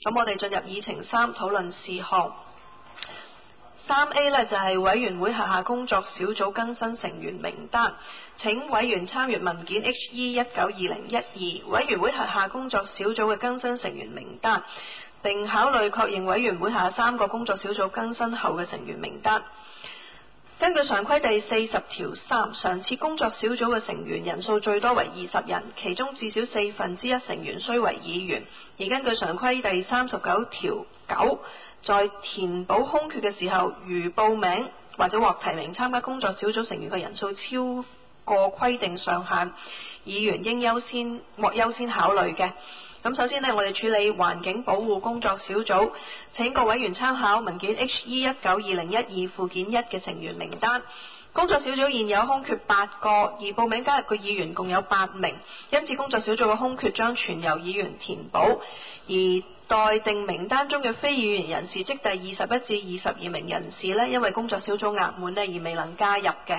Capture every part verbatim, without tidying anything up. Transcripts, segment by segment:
咁我哋進入議程三討論事項。三 A 呢就係委員會轄下工作小組更新成員名單，請委員參閱文件 H E 一九二零一二委員會轄下工作小組嘅更新成員名單，並考慮確認委員會下三個工作小組更新後嘅成員名單。根據常規第四十條三，常設工作小組嘅成員人數最多為二十人，其中至少四分之一成員須為議員。而根據常規第三十九條九，在填補空缺嘅時候，如報名或者獲提名參加工作小組成員嘅人數超過規定上限，議員應優先獲優先考慮嘅。咁首先呢，我哋處理環境保護工作小組，請各委員參考文件 H E 一九二零一二附件一嘅成員名單。工作小組現有空缺八個，而報名加入嘅議員共有八名，因此工作小組嘅空缺將全由議員填補。而待定名單中嘅非議員人士，即第二十一至二十二名人士呢，因為工作小組額滿呢而未能加入嘅。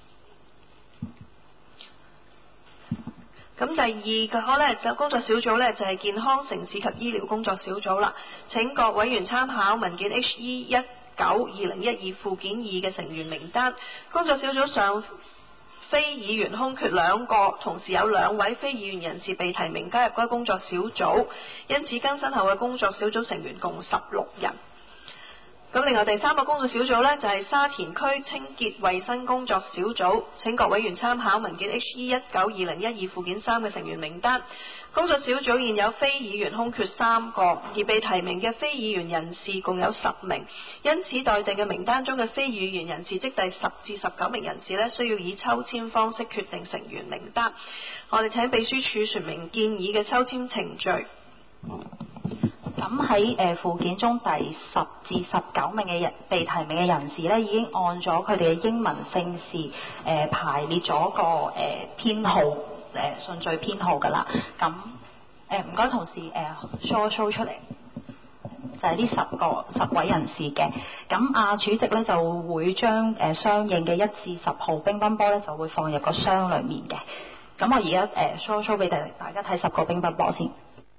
咁第二個呢，就工作小組呢，就係健康城市及醫療工作小組啦。請各委員參考文件 H E 一九二零一二附件二嘅成員名單。工作小組上非議員空缺兩個，同時有兩位非議員人士被提名加入該工作小組，因此更新後嘅工作小組成員共十六人。咁另外第三個工作小組呢，就係沙田區清潔衛生工作小組，請各委員參考文件 H E 一九二零一二附件三嘅成員名單。工作小組現有非議員空缺三個，而被提名嘅非議員人士共有十名，因此待定嘅名單中嘅非議員人士，即第十至十九名人士呢，需要以抽籤方式決定成員名單。我哋請秘書處說明建議嘅抽籤程序。 咁喺誒附件中第十至十九名嘅人被提名嘅人士咧，已經按咗佢哋嘅英文姓氏誒、呃、排列咗個誒、呃、編號誒、呃、順序編號㗎啦。咁誒唔該同事誒 show show 出嚟，就係、是、呢十個十位人士嘅。咁阿、啊、主席咧就會將誒、呃、相應嘅一至十號乒乓波咧就會放入個箱裡面嘅。咁我而家誒 show show 俾大大家睇十個乒乓波先。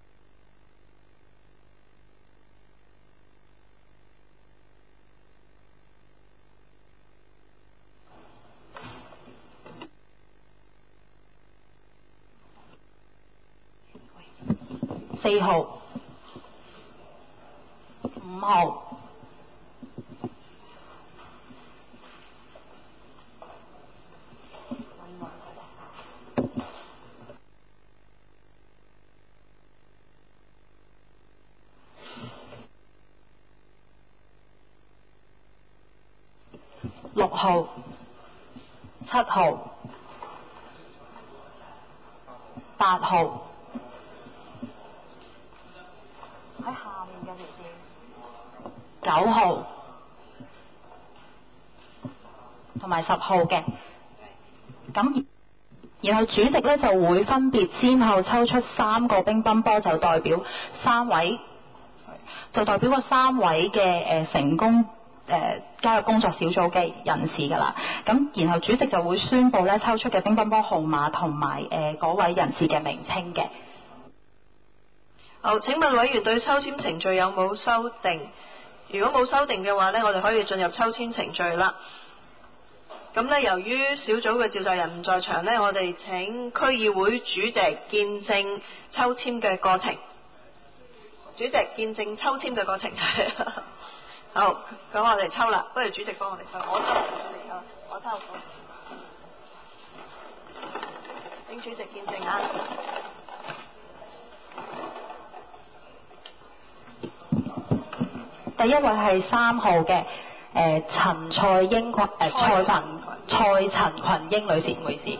四號、五號、六號、七號、八號。喺下面嘅條線，九號同埋十號嘅。咁然後主席咧就會分別先後抽出三個乒乓波，就代表三位，就代表個三位嘅誒、呃、成功誒、呃、加入工作小組嘅人士㗎啦。咁然後主席就會宣佈咧抽出嘅乒乓波號碼同埋誒嗰位人士嘅名稱嘅。 好，請問委員對抽籤程序有冇修訂？如果冇修訂嘅話呢，我哋可以進入抽籤程序啦。咁呢，由於小組嘅召集人唔在場呢，我哋請區議會主席見證抽籤嘅過程。主席見證抽籤嘅過程。好，咁我哋抽啦，不如主席幫我哋抽，我抽，主席抽，我抽。請主席見證啊。 第一位係三號嘅誒陳蔡英誒蔡陳蔡陳群英女士，唔好意思。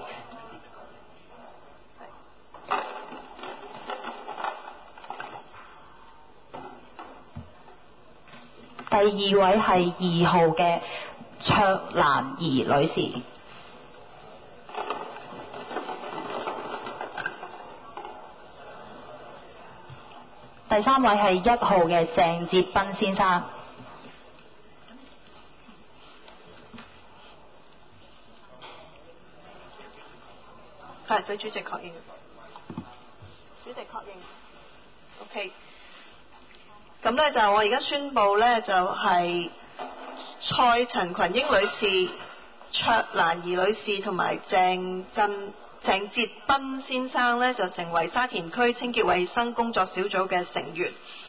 第二位係二號嘅卓蘭儀女士。第三位係一號嘅鄭哲斌先生。 係，對主席確認。主席確認。OK。 咁呢，就我而家宣布呢，就係、蔡陳群英女士、卓蘭儀女士同埋鄭振鄭哲斌先生呢，就成為沙田區清潔衛生工作小組嘅成員。